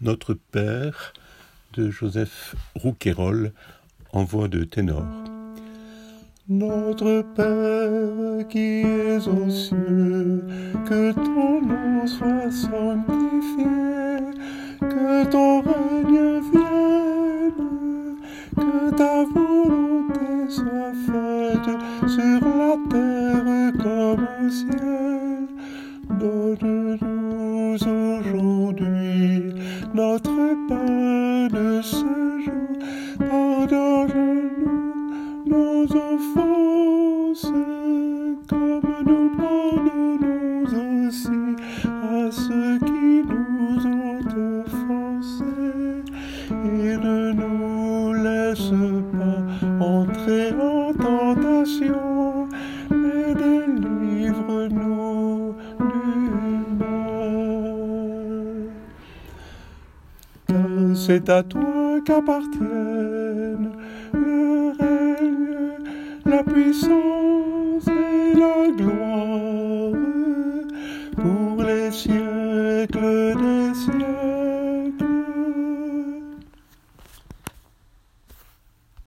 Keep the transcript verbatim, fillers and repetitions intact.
Notre Père de Joseph Rouquayrol en voix de ténor. Notre Père qui es aux cieux, que ton nom soit sanctifié, que ton règne vienne, que ta volonté soit faite sur la terre comme au ciel. Donne-nous aujourd'hui notre pain de ce jour. Pardonne-nous nos offenses, comme nous pardonnons aussi à ceux qui nous ont offensés. Et ne nous laisse pas entrer en tentation, mais délivre-nous du mal. Car c'est à toi qu'appartiennent le règne, la puissance et la gloire pour les siècles des siècles.